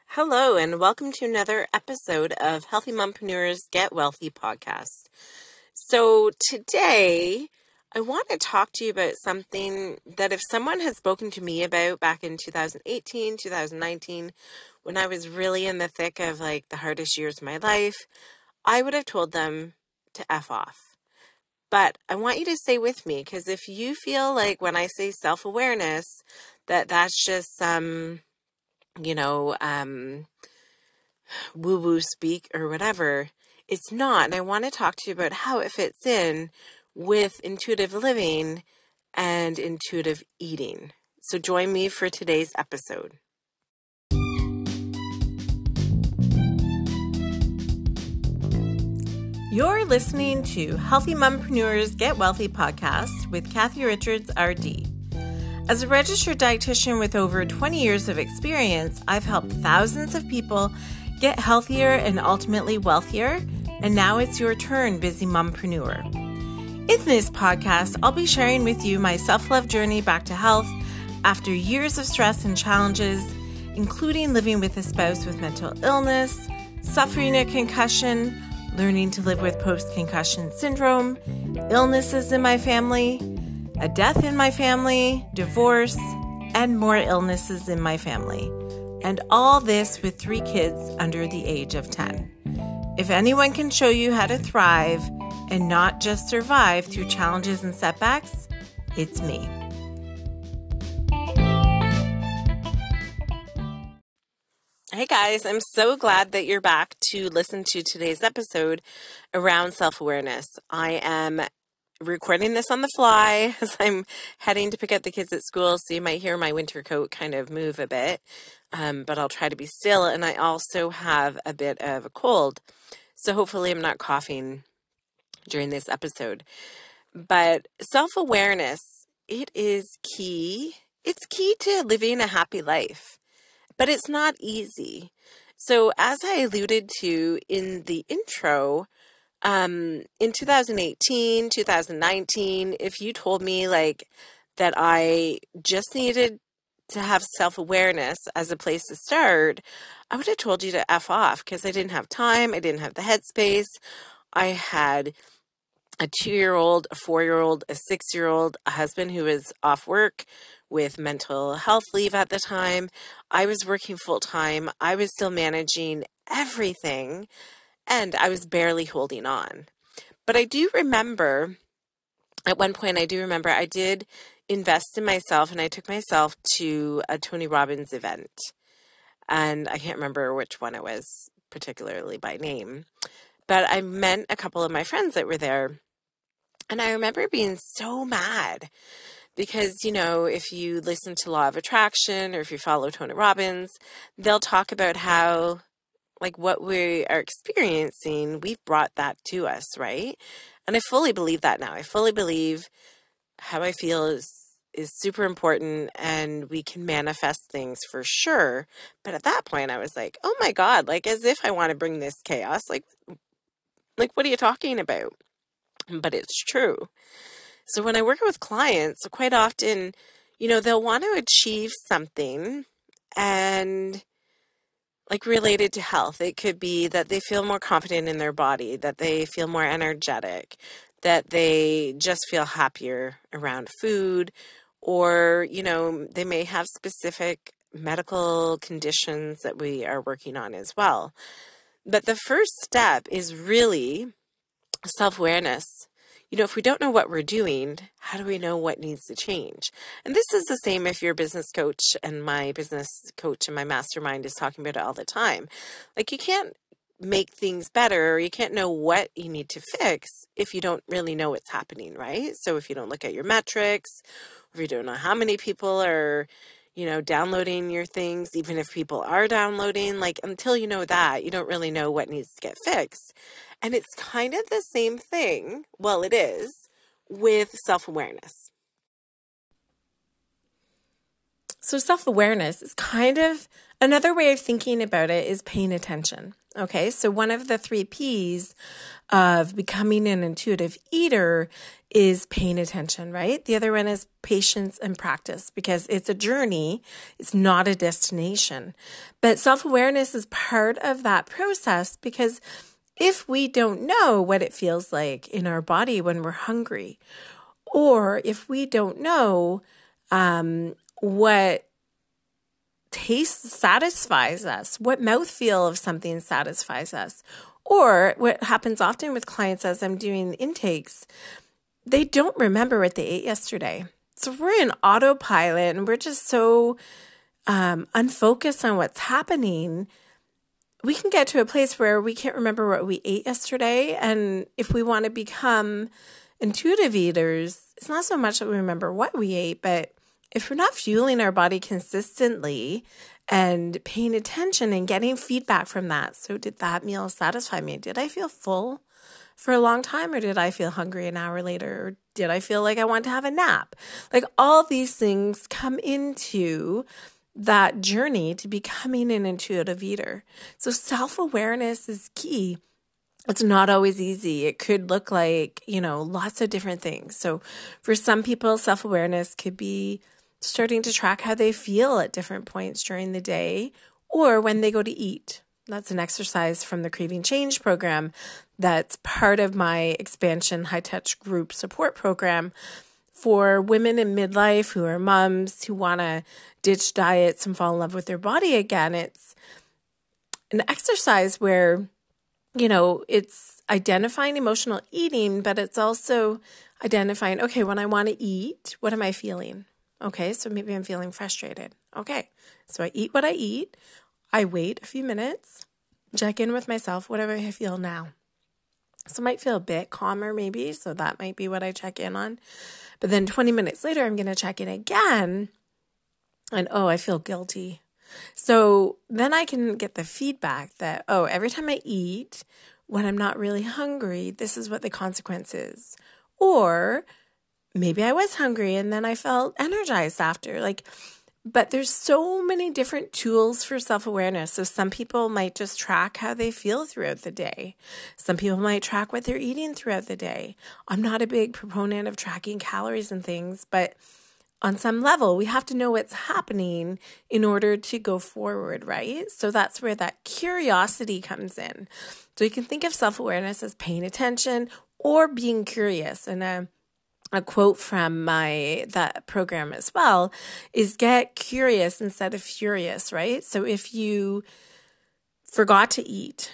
Hello, and welcome to another episode of Healthy Mompreneurs Get Wealthy podcast. So today, I want to talk to you about something that if someone had spoken to me about back in 2018, 2019, when I was really in the thick of the hardest years of my life, I would have told them to F off. But I want you to stay with me, because if you feel like when I say self-awareness, that's just some woo-woo speak or whatever, it's not. And I want to talk to you about how it fits in with intuitive living and intuitive eating. So join me for today's episode. You're listening to Healthy Mompreneurs Get Wealthy podcast with Kathy Richards, RD. As a registered dietitian with over 20 years of experience, I've helped thousands of people get healthier and ultimately wealthier. And now it's your turn, busy mompreneur. In this podcast, I'll be sharing with you my self-love journey back to health after years of stress and challenges, including living with a spouse with mental illness, suffering a concussion, learning to live with post-concussion syndrome, illnesses in my family, a death in my family, divorce, and more illnesses in my family. And all this with 3 kids under the age of 10. If anyone can show you how to thrive and not just survive through challenges and setbacks, it's me. Hey guys, I'm so glad that you're back to listen to today's episode around self-awareness. I am recording this on the fly as I'm heading to pick up the kids at school, so you might hear my winter coat kind of move a bit, but I'll try to be still. And I also have a bit of a cold, so hopefully I'm not coughing during this episode. But self-awareness, it is key. It's key to living a happy life, but it's not easy. So as I alluded to in the intro, in 2018, 2019, if you told me that I just needed to have self-awareness as a place to start, I would have told you to F off, because I didn't have time. I didn't have the headspace. I had a 2-year-old, a 4-year-old, a 6-year-old, a husband who was off work with mental health leave at the time. I was working full time. I was still managing everything. And I was barely holding on. But I do remember, at one point, I did invest in myself, and I took myself to a Tony Robbins event. And I can't remember which one it was particularly by name. But I met a couple of my friends that were there. And I remember being so mad because, if you listen to Law of Attraction or if you follow Tony Robbins, they'll talk about how what we are experiencing, we've brought that to us, right? And I fully believe that now. I fully believe how I feel is super important, and we can manifest things for sure. But at that point, I was like, oh my God, as if I want to bring this chaos. What are you talking about? But it's true. So when I work with clients, quite often, they'll want to achieve something and related to health. It could be that they feel more confident in their body, that they feel more energetic, that they just feel happier around food, or, they may have specific medical conditions that we are working on as well. But the first step is really self-awareness. If we don't know what we're doing, how do we know what needs to change? And this is the same if you're a business coach, and my business coach and my mastermind is talking about it all the time. You can't make things better, or you can't know what you need to fix if you don't really know what's happening, right? So if you don't look at your metrics, or if you don't know how many people are, downloading your things, even if people are downloading, until you know that, you don't really know what needs to get fixed. And it's kind of the same thing, well, it is, with self-awareness. So self-awareness is kind of another way of thinking about it is paying attention. Okay, so one of the 3 P's of becoming an intuitive eater is paying attention, right? The other one is patience and practice, because it's a journey. It's not a destination. But self-awareness is part of that process, because if we don't know what it feels like in our body when we're hungry, or if we don't know what taste satisfies us, what mouthfeel of something satisfies us, or what happens often with clients as I'm doing intakes, they don't remember what they ate yesterday. So we're in autopilot and we're just so unfocused on what's happening. We can get to a place where we can't remember what we ate yesterday. And if we want to become intuitive eaters, it's not so much that we remember what we ate, but if we're not fueling our body consistently and paying attention and getting feedback from that. So did that meal satisfy me? Did I feel full for a long time, or did I feel hungry an hour later? Or did I feel like I wanted to have a nap? Like, all these things come into that journey to becoming an intuitive eater. So self-awareness is key. It's not always easy. It could look like, lots of different things. So for some people, self-awareness could be starting to track how they feel at different points during the day or when they go to eat. That's an exercise from the Craving Change program that's part of my expansion high-touch group support program for women in midlife who are moms who want to ditch diets and fall in love with their body again. It's an exercise where, it's identifying emotional eating, but it's also identifying, okay, when I want to eat, what am I feeling? Okay, so maybe I'm feeling frustrated. Okay, so I eat what I eat. I wait a few minutes, check in with myself. What do I feel now? So I might feel a bit calmer maybe, so that might be what I check in on. But then 20 minutes later, I'm going to check in again, and I feel guilty. So then I can get the feedback that, every time I eat, when I'm not really hungry, this is what the consequence is. Or maybe I was hungry and then I felt energized after. But there's so many different tools for self-awareness. So some people might just track how they feel throughout the day. Some people might track what they're eating throughout the day. I'm not a big proponent of tracking calories and things, but on some level, we have to know what's happening in order to go forward, right? So that's where that curiosity comes in. So you can think of self-awareness as paying attention or being curious. And a quote from that program as well is get curious instead of furious, right? So if you forgot to eat,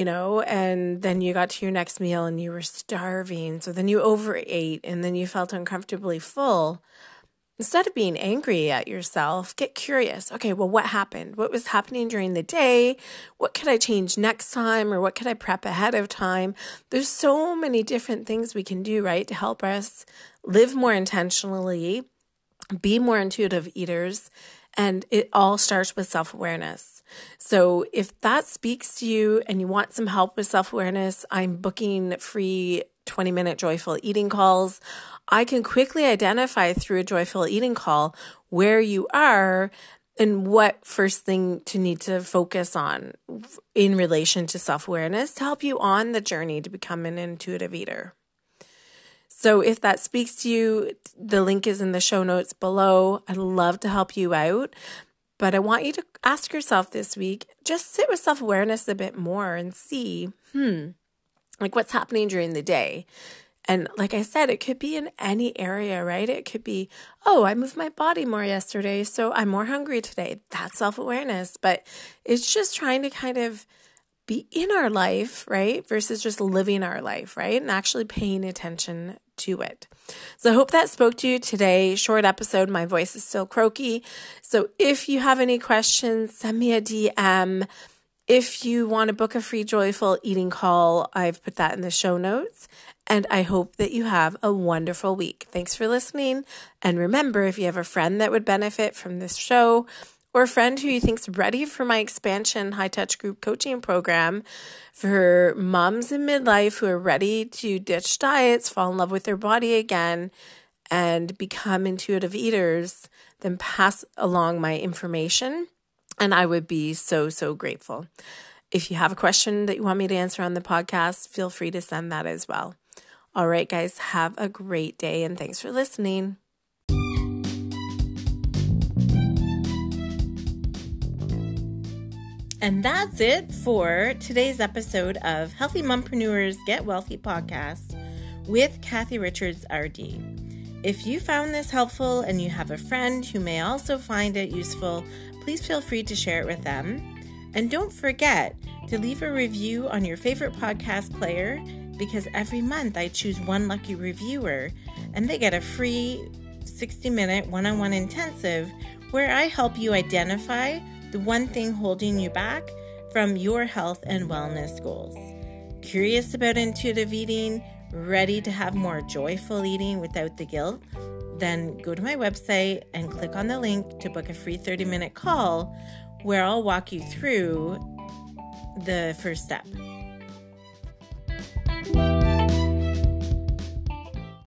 and then you got to your next meal and you were starving, so then you overate and then you felt uncomfortably full, instead of being angry at yourself, get curious. Okay, well, what happened? What was happening during the day? What could I change next time? Or what could I prep ahead of time? There's so many different things we can do, right, to help us live more intentionally, be more intuitive eaters. And it all starts with self-awareness. So if that speaks to you and you want some help with self-awareness, I'm booking free 20-minute joyful eating calls. I can quickly identify through a joyful eating call where you are and what first thing to need to focus on in relation to self-awareness to help you on the journey to become an intuitive eater. So if that speaks to you, the link is in the show notes below. I'd love to help you out. But I want you to ask yourself this week, just sit with self-awareness a bit more and see, what's happening during the day. And like I said, it could be in any area, right? It could be, I moved my body more yesterday, so I'm more hungry today. That's self-awareness. But it's just trying to kind of be in our life, right? Versus just living our life, right? And actually paying attention to it. So I hope that spoke to you today. Short episode. My voice is still croaky. So if you have any questions, send me a DM. If you want to book a free joyful eating call, I've put that in the show notes. And I hope that you have a wonderful week. Thanks for listening. And remember, if you have a friend that would benefit from this show, or a friend who you think's ready for my expansion high-touch group coaching program for moms in midlife who are ready to ditch diets, fall in love with their body again, and become intuitive eaters, then pass along my information, and I would be so, so grateful. If you have a question that you want me to answer on the podcast, feel free to send that as well. All right, guys, have a great day, and thanks for listening. And that's it for today's episode of Healthy Mompreneurs Get Wealthy podcast with Kathy Richards, RD. If you found this helpful and you have a friend who may also find it useful, please feel free to share it with them. And don't forget to leave a review on your favorite podcast player, because every month I choose one lucky reviewer and they get a free 60-minute one-on-one intensive where I help you identify the one thing holding you back from your health and wellness goals. Curious about intuitive eating? Ready to have more joyful eating without the guilt? Then go to my website and click on the link to book a free 30-minute call where I'll walk you through the first step.